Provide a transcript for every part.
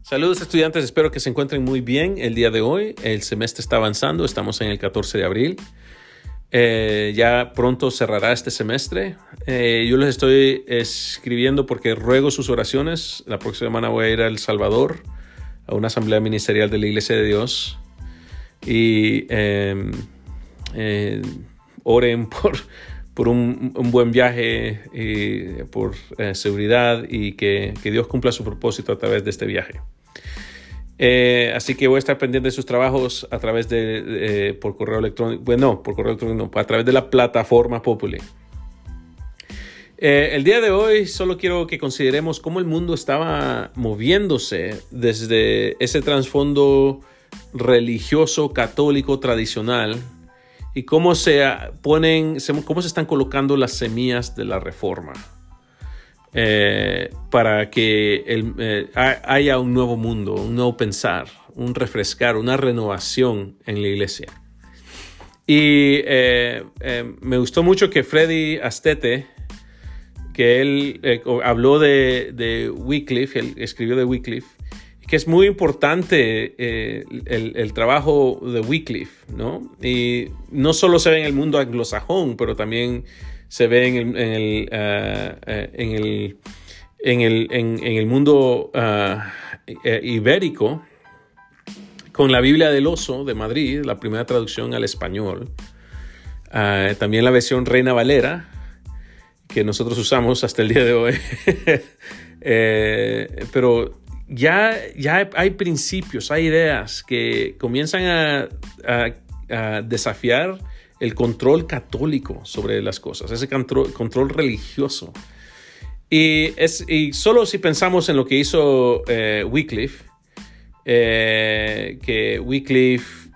Saludos estudiantes, espero que se encuentren muy bien el día de hoy. El semestre está avanzando, estamos en el 14 de abril. Ya pronto cerrará este semestre. Yo les estoy escribiendo porque ruego sus oraciones. La próxima semana voy a ir a El Salvador, a una asamblea ministerial de la Iglesia de Dios. Y oren por un buen viaje y por seguridad y que Dios cumpla su propósito a través de este viaje. Así que voy a estar pendiente de sus trabajos a través por correo electrónico. Bueno, por correo electrónico, a través de la plataforma Populi. El día de hoy solo quiero que consideremos cómo el mundo estaba moviéndose desde ese trasfondo religioso, católico, tradicional, y cómo se están colocando las semillas de la reforma para que haya un nuevo mundo, un nuevo pensar, un refrescar, una renovación en la iglesia. Y me gustó mucho que Freddy Astete, que él habló de Wycliffe, él escribió de Wycliffe, que es muy importante el trabajo de Wycliffe, ¿no? Y no solo se ve en el mundo anglosajón, pero también se ve en el mundo ibérico, con la Biblia del Oso de Madrid, la primera traducción al español. También la versión Reina Valera, que nosotros usamos hasta el día de hoy. Pero ya hay principios, hay ideas que comienzan a desafiar el control católico sobre las cosas, ese control religioso. Y solo si pensamos en lo que hizo Wycliffe, que Wycliffe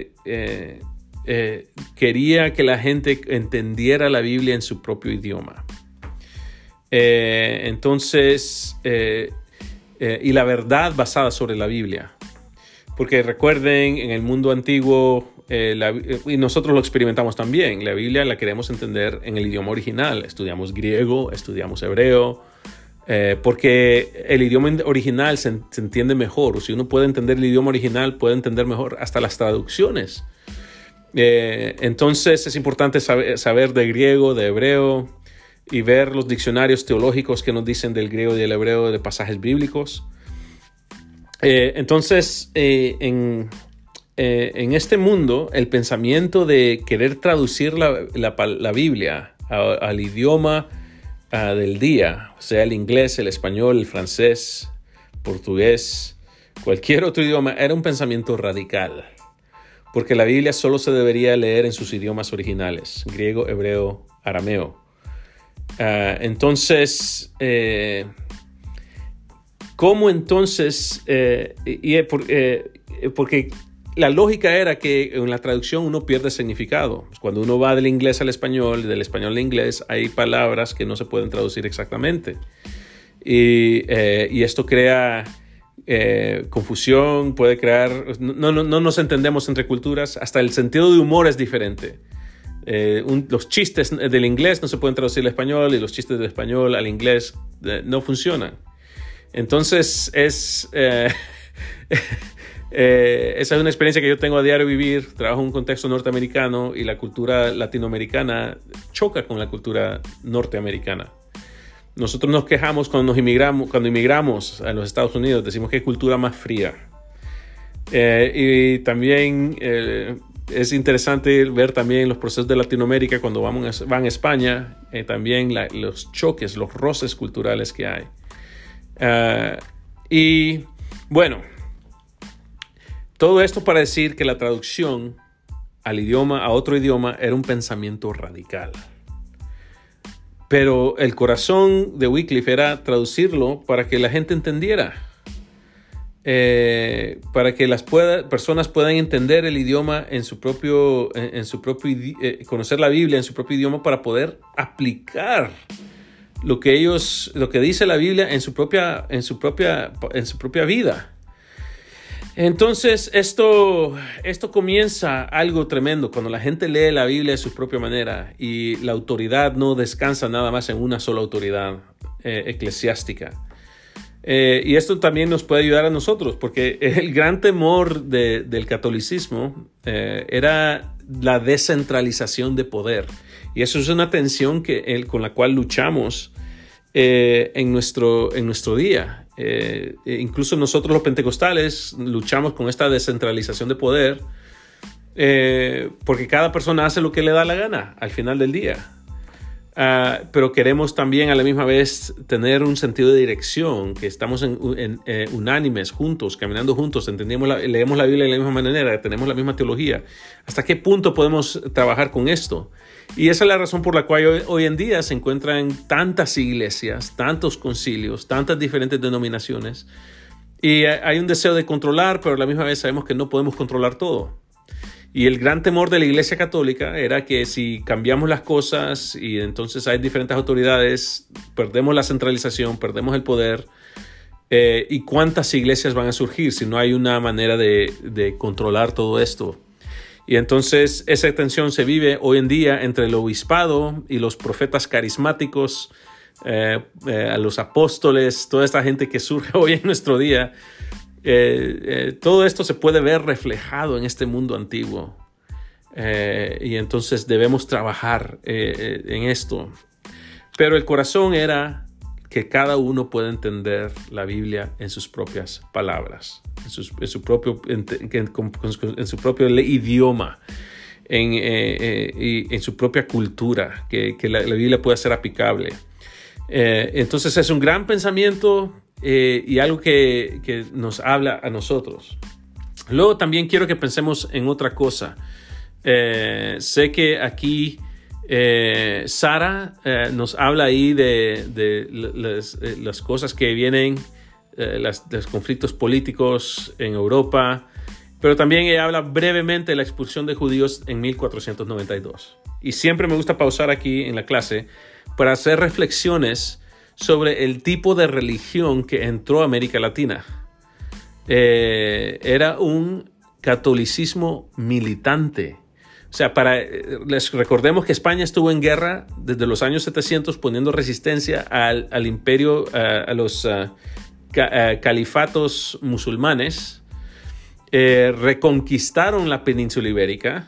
quería que la gente entendiera la Biblia en su propio idioma. Y la verdad basada sobre la Biblia. Porque recuerden, en el mundo antiguo, y nosotros lo experimentamos también, la Biblia la queremos entender en el idioma original. Estudiamos griego, estudiamos hebreo, porque el idioma original se entiende mejor. Si uno puede entender el idioma original, puede entender mejor hasta las traducciones. Entonces es importante saber de griego, de hebreo, y ver los diccionarios teológicos que nos dicen del griego y del hebreo de pasajes bíblicos. Entonces, en este mundo, el pensamiento de querer traducir la Biblia al idioma del día, o sea, el inglés, el español, el francés, portugués, cualquier otro idioma, era un pensamiento radical. Porque la Biblia solo se debería leer en sus idiomas originales, griego, hebreo, arameo. Entonces, ¿cómo entonces? Porque la lógica era que en la traducción uno pierde significado. Cuando uno va del inglés al español, del español al inglés, hay palabras que no se pueden traducir exactamente. Y esto crea confusión, puede crear... No nos entendemos entre culturas, hasta el sentido de humor es diferente. Los chistes del inglés no se pueden traducir al español y los chistes del español al inglés no funcionan. Entonces esa es una experiencia que yo tengo a diario vivir. Trabajo en un contexto norteamericano y la cultura latinoamericana choca con la cultura norteamericana. Nosotros nos quejamos cuando inmigramos a los Estados Unidos, decimos que hay cultura más fría. Y también es interesante ver también los procesos de Latinoamérica cuando van a España, también los choques, los roces culturales que hay. Y bueno, todo esto para decir que la traducción a otro idioma, era un pensamiento radical. Pero el corazón de Wycliffe era traducirlo para que la gente entendiera. Para que las personas puedan entender el idioma conocer la Biblia en su propio idioma para poder aplicar lo que dice la Biblia en su propia vida. Entonces esto comienza algo tremendo cuando la gente lee la Biblia de su propia manera y la autoridad no descansa nada más en una sola autoridad eclesiástica. Y esto también nos puede ayudar a nosotros, porque el gran temor del catolicismo era la descentralización de poder. Y eso es una tensión con la cual luchamos en nuestro día. Incluso nosotros los pentecostales luchamos con esta descentralización de poder porque cada persona hace lo que le da la gana al final del día. Pero queremos también a la misma vez tener un sentido de dirección, que estamos unánimes, juntos, caminando juntos, leemos la Biblia de la misma manera, tenemos la misma teología. ¿Hasta qué punto podemos trabajar con esto? Y esa es la razón por la cual hoy en día se encuentran tantas iglesias, tantos concilios, tantas diferentes denominaciones. Y hay un deseo de controlar, pero a la misma vez sabemos que no podemos controlar todo. Y el gran temor de la Iglesia Católica era que si cambiamos las cosas y entonces hay diferentes autoridades, perdemos la centralización, perdemos el poder. ¿Y cuántas iglesias van a surgir si no hay una manera de controlar todo esto? Y entonces esa tensión se vive hoy en día entre el obispado y los profetas carismáticos, a los apóstoles, toda esta gente que surge hoy en nuestro día. Todo esto se puede ver reflejado en este mundo antiguo. Y entonces debemos trabajar en esto. Pero el corazón era que cada uno pueda entender la Biblia en sus propias palabras, en su propio idioma, y en su propia cultura, que la Biblia pueda ser aplicable. Entonces es un gran pensamiento y algo que nos habla a nosotros. Luego también quiero que pensemos en otra cosa. Sé que aquí Sara nos habla ahí de las cosas que vienen, los conflictos políticos en Europa, pero también ella habla brevemente de la expulsión de judíos en 1492. Y siempre me gusta pausar aquí en la clase para hacer reflexiones sobre el tipo de religión que entró a América Latina. Era un catolicismo militante. O sea, les recordemos que España estuvo en guerra desde los años 700 poniendo resistencia al imperio, a los califatos musulmanes. Reconquistaron la península ibérica.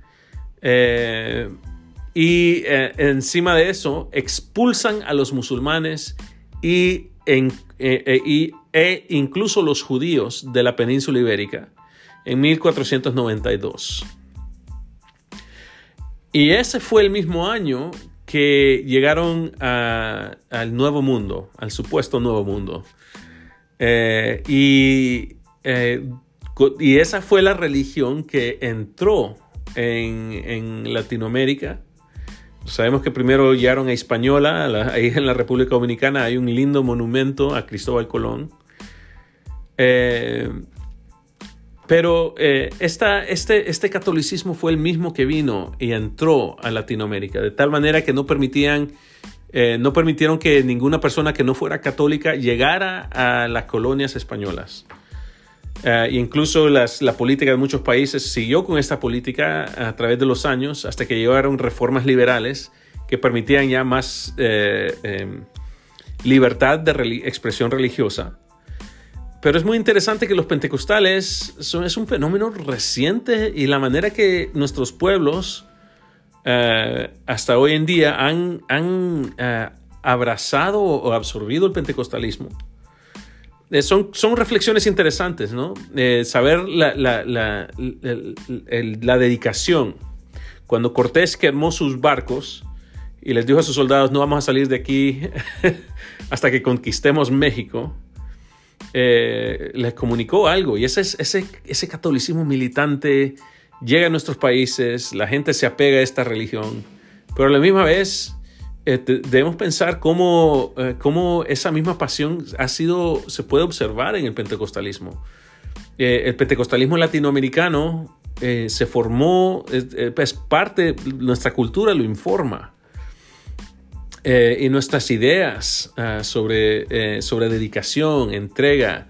Y encima de eso expulsan a los musulmanes e incluso los judíos de la península ibérica en 1492. Y ese fue el mismo año que llegaron al Nuevo Mundo, al supuesto Nuevo Mundo. Y esa fue la religión que entró en Latinoamérica. Sabemos que primero llegaron a Hispaniola, ahí en la República Dominicana hay un lindo monumento a Cristóbal Colón. Pero este catolicismo fue el mismo que vino y entró a Latinoamérica, de tal manera que no permitieron que ninguna persona que no fuera católica llegara a las colonias españolas. Incluso la política de muchos países siguió con esta política a través de los años hasta que llegaron reformas liberales que permitían ya más libertad de expresión religiosa. Pero es muy interesante que los pentecostales es un fenómeno reciente y la manera que nuestros pueblos hasta hoy en día han abrazado o absorbido el pentecostalismo. Son reflexiones interesantes, ¿no? Saber la dedicación. Cuando Cortés quemó sus barcos y les dijo a sus soldados, no vamos a salir de aquí hasta que conquistemos México, les comunicó algo. Y ese catolicismo militante llega a nuestros países, la gente se apega a esta religión, pero a la misma vez debemos pensar cómo esa misma pasión se puede observar en el pentecostalismo. El pentecostalismo latinoamericano se formó, es parte de nuestra cultura, lo informa. Y nuestras ideas sobre dedicación, entrega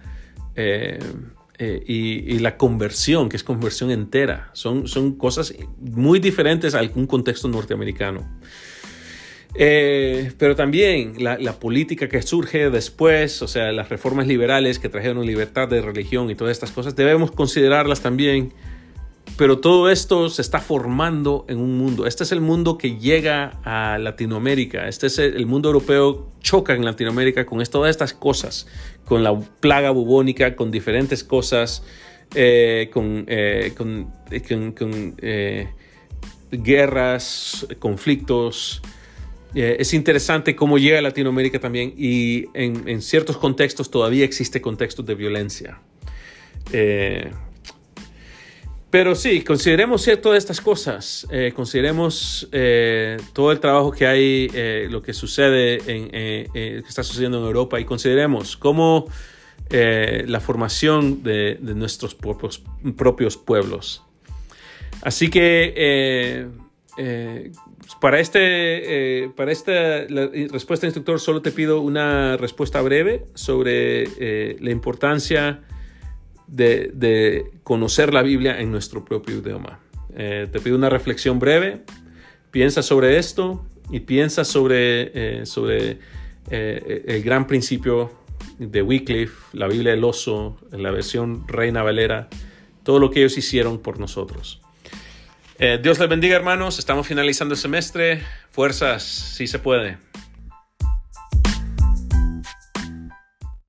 y la conversión, que es conversión entera, son cosas muy diferentes a algún contexto norteamericano. Pero también la política que surge después, o sea, las reformas liberales que trajeron libertad de religión y todas estas cosas, debemos considerarlas también. Pero todo esto se está formando en un mundo. Este es el mundo que llega a Latinoamérica. Este es el mundo europeo, choca en Latinoamérica con todas estas cosas, con la plaga bubónica, con diferentes cosas, con guerras, conflictos. Es interesante cómo llega a Latinoamérica también, y en ciertos contextos todavía existe contextos de violencia. Pero sí, consideremos todas estas cosas, consideremos todo el trabajo que hay, lo que sucede, que está sucediendo en Europa, y consideremos cómo la formación de nuestros propios pueblos. Así que para esta la respuesta instructor solo te pido una respuesta breve sobre la importancia de conocer la Biblia en nuestro propio idioma. Te pido una reflexión breve. Piensa sobre esto y piensa sobre el gran principio de Wycliffe, la Biblia del Oso, la versión Reina Valera, todo lo que ellos hicieron por nosotros. Dios les bendiga, hermanos. Estamos finalizando el semestre. Fuerzas, sí se puede.